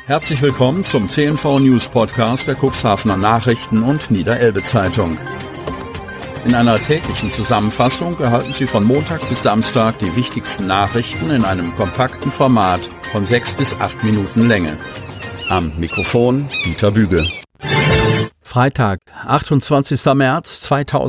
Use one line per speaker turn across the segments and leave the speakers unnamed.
Herzlich willkommen zum CNV News Podcast der Cuxhavener Nachrichten und Niederelbe Zeitung. In einer täglichen Zusammenfassung erhalten Sie von Montag bis Samstag die wichtigsten Nachrichten in einem kompakten Format von 6 bis 8 Minuten Länge. Am Mikrofon Dieter Büge. Freitag, 28. März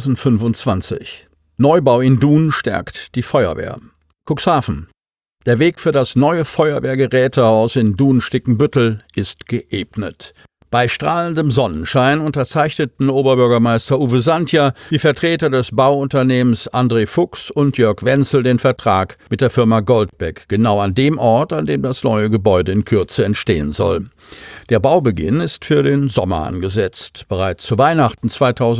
2025. Neubau in Dun stärkt die Feuerwehr. Cuxhaven. Der Weg für das neue Feuerwehrgerätehaus in Dun-Stickenbüttel ist geebnet. Bei strahlendem Sonnenschein unterzeichneten Oberbürgermeister Uwe Santja, die Vertreter des Bauunternehmens André Fuchs und Jörg Wenzel den Vertrag mit der Firma Goldbeck, genau an dem Ort, an dem das neue Gebäude in Kürze entstehen soll. Der Baubeginn ist für den Sommer angesetzt. Bereits zu Weihnachten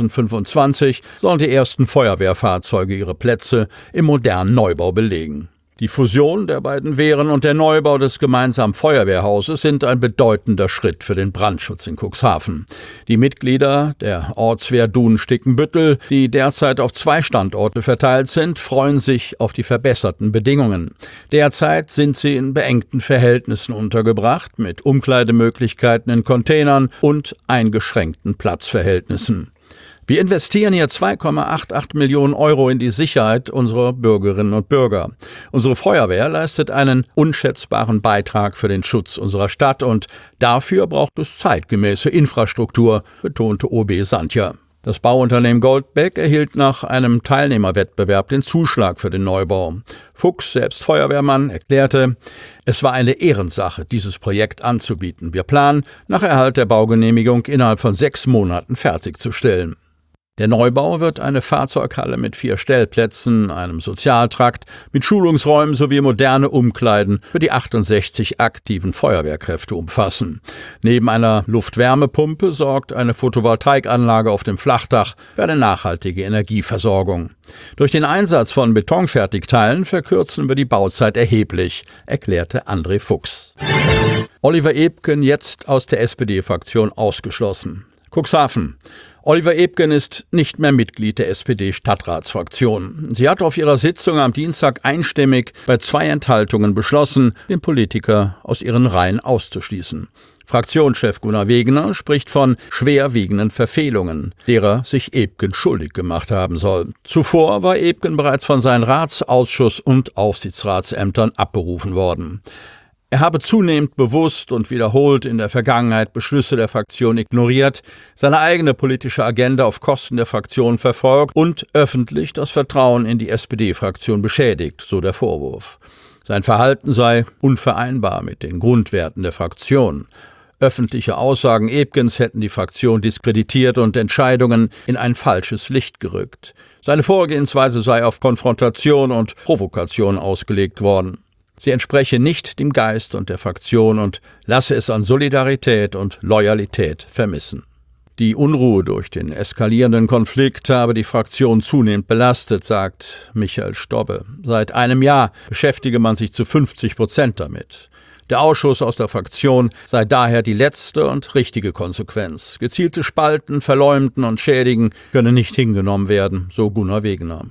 2025 sollen die ersten Feuerwehrfahrzeuge ihre Plätze im modernen Neubau belegen. Die Fusion der beiden Wehren und der Neubau des gemeinsamen Feuerwehrhauses sind ein bedeutender Schritt für den Brandschutz in Cuxhaven. Die Mitglieder der Ortswehr Dun-Stickenbüttel, die derzeit auf 2 Standorte verteilt sind, freuen sich auf die verbesserten Bedingungen. Derzeit sind sie in beengten Verhältnissen untergebracht, mit Umkleidemöglichkeiten in Containern und eingeschränkten Platzverhältnissen. Wir investieren hier 2,88 Millionen Euro in die Sicherheit unserer Bürgerinnen und Bürger. Unsere Feuerwehr leistet einen unschätzbaren Beitrag für den Schutz unserer Stadt und dafür braucht es zeitgemäße Infrastruktur, betonte OB Santja. Das Bauunternehmen Goldbeck erhielt nach einem Teilnehmerwettbewerb den Zuschlag für den Neubau. Fuchs, selbst Feuerwehrmann, erklärte, es war eine Ehrensache, dieses Projekt anzubieten. Wir planen, nach Erhalt der Baugenehmigung innerhalb von 6 Monaten fertigzustellen. Der Neubau wird eine Fahrzeughalle mit 4 Stellplätzen, einem Sozialtrakt, mit Schulungsräumen sowie moderne Umkleiden für die 68 aktiven Feuerwehrkräfte umfassen. Neben einer Luftwärmepumpe sorgt eine Photovoltaikanlage auf dem Flachdach für eine nachhaltige Energieversorgung. Durch den Einsatz von Betonfertigteilen verkürzen wir die Bauzeit erheblich, erklärte André Fuchs. Oliver Ebken jetzt aus der SPD-Fraktion ausgeschlossen. Cuxhaven. Oliver Ebken ist nicht mehr Mitglied der SPD-Stadtratsfraktion. Sie hat auf ihrer Sitzung am Dienstag einstimmig bei 2 Enthaltungen beschlossen, den Politiker aus ihren Reihen auszuschließen. Fraktionschef Gunnar Wegener spricht von schwerwiegenden Verfehlungen, derer sich Ebken schuldig gemacht haben soll. Zuvor war Ebken bereits von seinen Ausschuss- und Aufsichtsratsämtern abberufen worden. Er habe zunehmend bewusst und wiederholt in der Vergangenheit Beschlüsse der Fraktion ignoriert, seine eigene politische Agenda auf Kosten der Fraktion verfolgt und öffentlich das Vertrauen in die SPD-Fraktion beschädigt, so der Vorwurf. Sein Verhalten sei unvereinbar mit den Grundwerten der Fraktion. Öffentliche Aussagen Ebkens hätten die Fraktion diskreditiert und Entscheidungen in ein falsches Licht gerückt. Seine Vorgehensweise sei auf Konfrontation und Provokation ausgelegt worden. Sie entspreche nicht dem Geist und der Fraktion und lasse es an Solidarität und Loyalität vermissen. Die Unruhe durch den eskalierenden Konflikt habe die Fraktion zunehmend belastet, sagt Michael Stobbe. Seit einem Jahr beschäftige man sich zu 50% damit. Der Ausschuss aus der Fraktion sei daher die letzte und richtige Konsequenz. Gezielte Spalten, Verleumden und Schädigen könne nicht hingenommen werden, so Gunnar Wegener.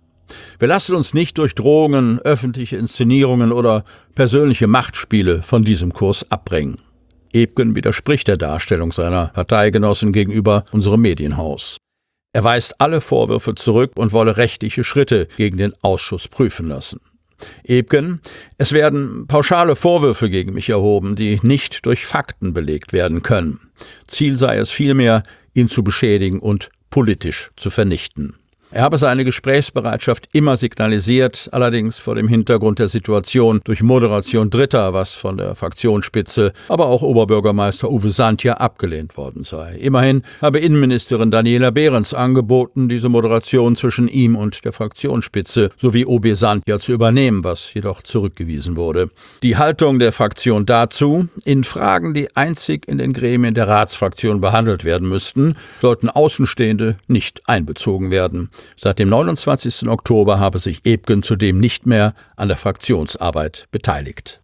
Wir lassen uns nicht durch Drohungen, öffentliche Inszenierungen oder persönliche Machtspiele von diesem Kurs abbringen. Ebken widerspricht der Darstellung seiner Parteigenossen gegenüber unserem Medienhaus. Er weist alle Vorwürfe zurück und wolle rechtliche Schritte gegen den Ausschuss prüfen lassen. Ebken: Es werden pauschale Vorwürfe gegen mich erhoben, die nicht durch Fakten belegt werden können. Ziel sei es vielmehr, ihn zu beschädigen und politisch zu vernichten. Er habe seine Gesprächsbereitschaft immer signalisiert, allerdings vor dem Hintergrund der Situation durch Moderation Dritter, was von der Fraktionsspitze, aber auch Oberbürgermeister Uwe Santja abgelehnt worden sei. Immerhin habe Innenministerin Daniela Behrens angeboten, diese Moderation zwischen ihm und der Fraktionsspitze sowie OB Santja zu übernehmen, was jedoch zurückgewiesen wurde. Die Haltung der Fraktion dazu: In Fragen, die einzig in den Gremien der Ratsfraktion behandelt werden müssten, sollten Außenstehende nicht einbezogen werden. Seit dem 29. Oktober habe sich Ebken zudem nicht mehr an der Fraktionsarbeit beteiligt.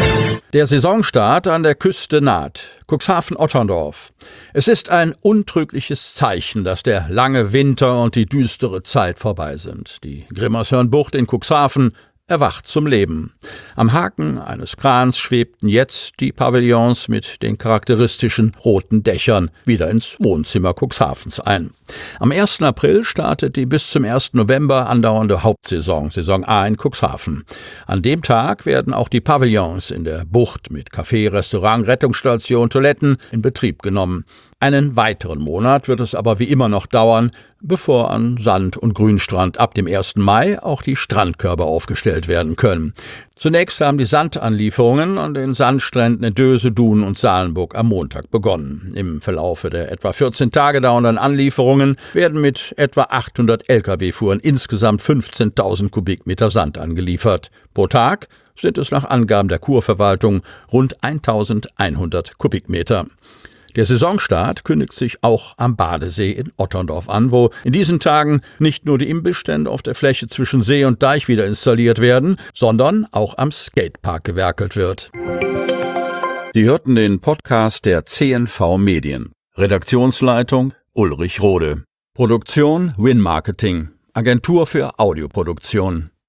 Der Saisonstart an der Küste naht. Cuxhaven-Otterndorf. Es ist ein untrügliches Zeichen, dass der lange Winter und die düstere Zeit vorbei sind. Die Grimmershörnbucht in Cuxhaven erwacht zum Leben. Am Haken eines Krans schwebten jetzt die Pavillons mit den charakteristischen roten Dächern wieder ins Wohnzimmer Cuxhavens ein. Am 1. April startet die bis zum 1. November andauernde Hauptsaison, Saison A in Cuxhaven. An dem Tag werden auch die Pavillons in der Bucht mit Café, Restaurant, Rettungsstation, Toiletten in Betrieb genommen. Einen weiteren Monat wird es aber wie immer noch dauern, bevor an Sand- und Grünstrand ab dem 1. Mai auch die Strandkörbe aufgestellt werden können. Zunächst haben die Sandanlieferungen an den Sandstränden in Döse, Dun und Salenburg am Montag begonnen. Im Verlaufe der etwa 14 Tage dauernden Anlieferungen werden mit etwa 800 Lkw-Fuhren insgesamt 15.000 Kubikmeter Sand angeliefert. Pro Tag sind es nach Angaben der Kurverwaltung rund 1.100 Kubikmeter. Der Saisonstart kündigt sich auch am Badesee in Otterndorf an, wo in diesen Tagen nicht nur die Imbissstände auf der Fläche zwischen See und Deich wieder installiert werden, sondern auch am Skatepark gewerkelt wird. Sie hörten den Podcast der CNV Medien. Redaktionsleitung Ulrich Rode. Produktion Win Marketing, Agentur für Audioproduktion.